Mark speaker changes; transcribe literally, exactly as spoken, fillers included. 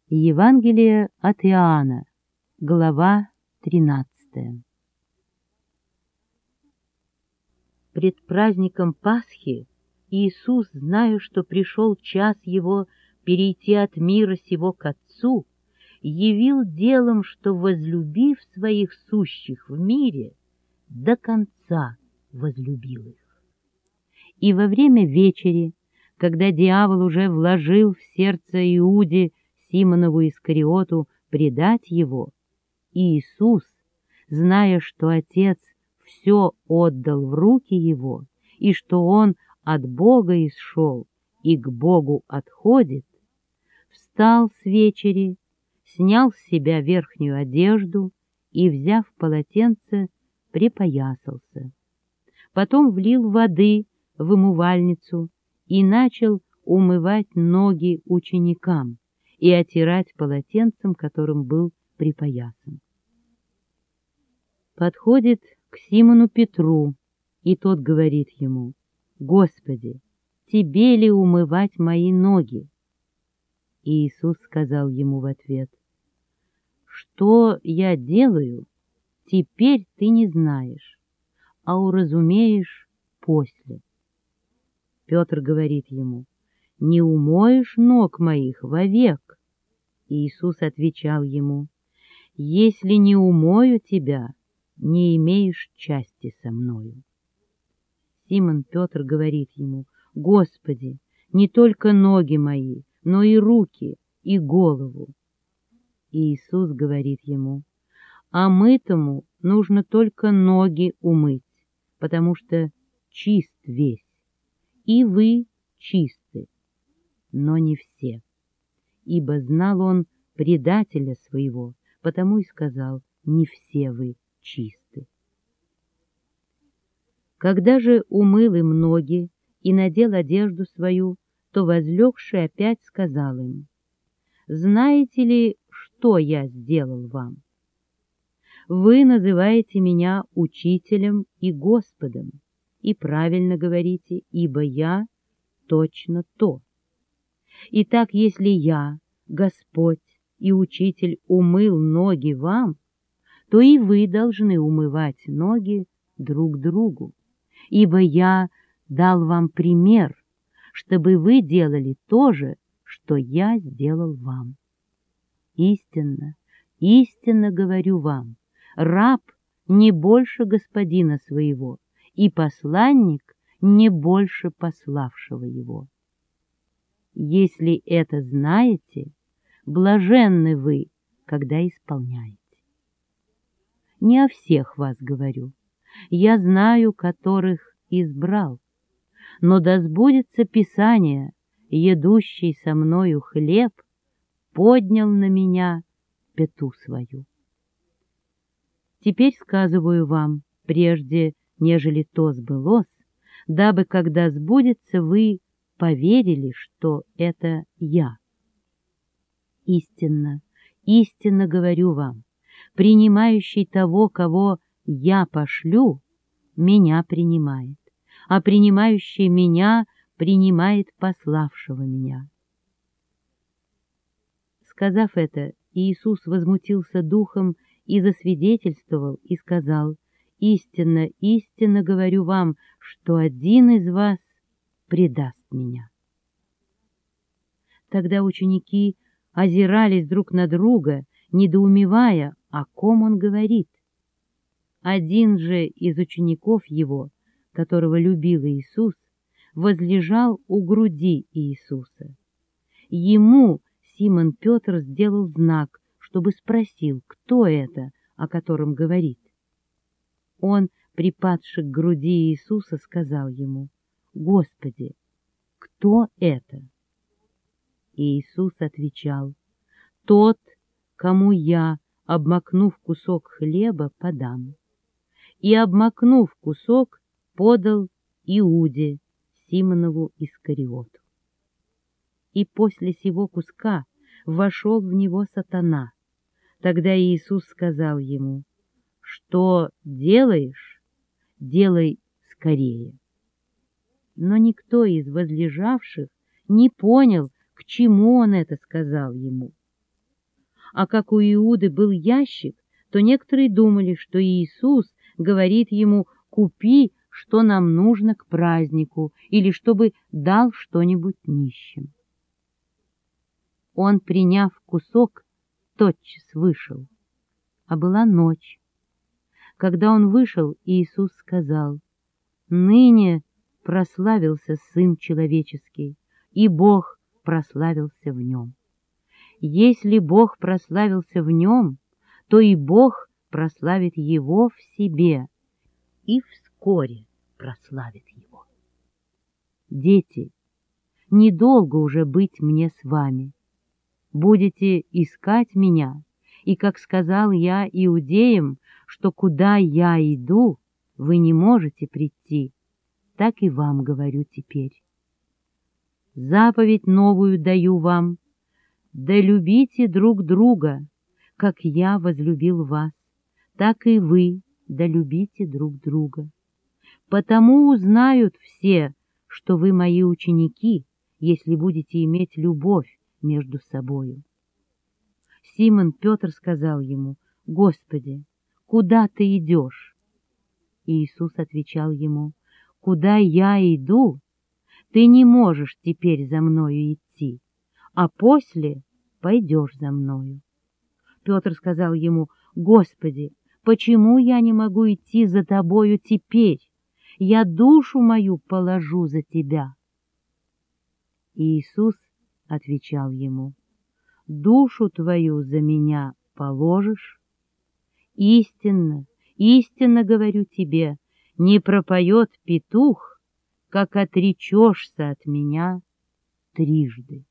Speaker 1: Евангелие от Иоанна, глава тринадцатая. Пред праздником Пасхи Иисус, зная, что пришел час Его перейти от мира сего к Отцу, явил делом, что, возлюбив своих сущих в мире, до конца возлюбил их. И во время вечери, когда дьявол уже вложил в сердце Иуде Симонову Искариоту предать его, Иисус, зная, что Отец все отдал в руки его, и что он от Бога исшел и к Богу отходит, встал с вечери, снял с себя верхнюю одежду и, взяв полотенце, припоясался. Потом влил воды в умывальницу и начал умывать ноги ученикам и отирать полотенцем, которым был припоясан. Подходит к Симону Петру, и тот говорит ему: «Господи, тебе ли умывать мои ноги?» И Иисус сказал ему в ответ: «Что я делаю, теперь ты не знаешь, а уразумеешь после». Петр говорит ему: «Не умоешь ног моих вовек». И Иисус отвечал ему: «Если не умою тебя, не имеешь части со мною». Симон Петр говорит ему: «Господи, не только ноги мои, но и руки, и голову». И Иисус говорит ему: «А мытому нужно только ноги умыть, потому что чист весь, и вы чисты, но не все». Ибо знал он предателя своего, потому и сказал: «Не все вы чисты». Когда же умыл им ноги и надел одежду свою, то, возлегший, опять сказал им: «Знаете ли, что я сделал вам? Вы называете меня учителем и Господом, и правильно говорите, ибо я точно то. Итак, если я, Господь и Учитель, умыл ноги вам, то и вы должны умывать ноги друг другу, ибо я дал вам пример, чтобы вы делали то же, что я сделал вам. Истинно, истинно говорю вам, раб не больше господина своего, и посланник не больше пославшего его. Если это знаете, блаженны вы, когда исполняете. Не о всех вас говорю, я знаю, которых избрал, но да сбудется Писание: едущий со мною хлеб поднял на меня пяту свою. Теперь сказываю вам, прежде нежели то сбылось, дабы, когда сбудется, вы поверили, что это я. Истинно, истинно говорю вам, принимающий того, кого я пошлю, меня принимает, а принимающий меня принимает пославшего меня». Сказав это, Иисус возмутился духом и засвидетельствовал, и сказал: «Истинно, истинно говорю вам, что один из вас предаст меня». Тогда ученики озирались друг на друга, недоумевая, о ком он говорит. Один же из учеников его, которого любил Иисус, возлежал у груди Иисуса. Ему Симон Петр сделал знак, чтобы спросил, кто это, о котором говорит. Он, припадши к груди Иисуса, сказал ему: «Господи, кто это?» И Иисус отвечал: «Тот, кому я, обмакнув кусок хлеба, подам». И, обмакнув кусок, подал Иуде, Симонову Искариоту. И после сего куска вошел в него сатана. Тогда Иисус сказал ему: «Что делаешь, делай скорее». Но никто из возлежавших не понял, к чему он это сказал ему. А как у Иуды был ящик, то некоторые думали, что Иисус говорит ему: «Купи, что нам нужно к празднику», или чтобы дал что-нибудь нищим. Он, приняв кусок, тотчас вышел. А была ночь. Когда он вышел, Иисус сказал: «Ныне прославился Сын Человеческий, и Бог прославился в нем. Если Бог прославился в нем, то и Бог прославит его в себе, и вскоре прославит его. Дети, недолго уже быть мне с вами. Будете искать меня, и, как сказал я иудеям, что куда я иду, вы не можете прийти, так и вам говорю теперь. Заповедь новую даю вам: да любите друг друга, как я возлюбил вас, так и вы да любите друг друга. Потому узнают все, что вы мои ученики, если будете иметь любовь между собою». Симон Петр сказал ему: «Господи, куда ты идешь?» И Иисус отвечал ему: «Куда я иду, ты не можешь теперь за мною идти, а после пойдешь за мною». Петр сказал ему: «Господи, почему я не могу идти за тобою теперь? Я душу мою положу за тебя». И Иисус отвечал ему: «Душу твою за меня положишь? Истинно, истинно говорю тебе, не пропоет петух, как отречешься от меня трижды».